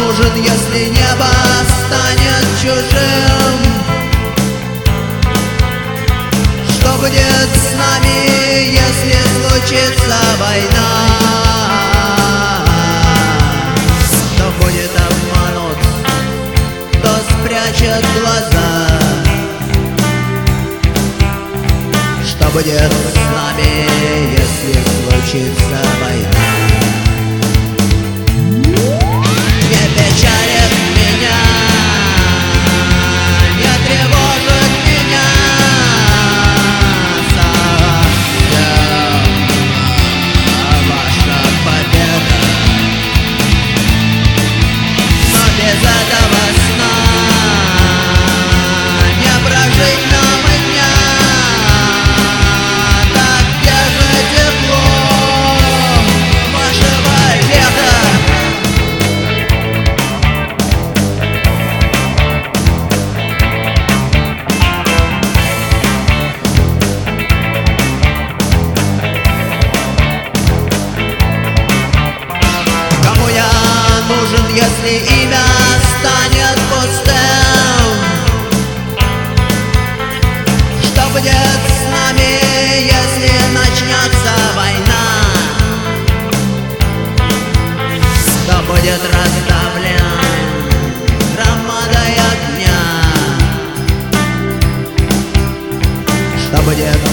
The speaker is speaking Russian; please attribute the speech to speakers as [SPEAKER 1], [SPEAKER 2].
[SPEAKER 1] нужен, если небо станет чужим? Что будет с нами, если случится война? Кто будет обманут, кто спрячет глаза? Что будет с нами, если случится война? Не печалит меня, не тревожит меня совсем ваша победа. Но без этого сна не прожить нам и дня. Так где же тепло вашего лета? Кому я нужен, если имя станет пустым? Что будет с нами, если начнется война? Кто будет раздавлен громадой огня? Что будет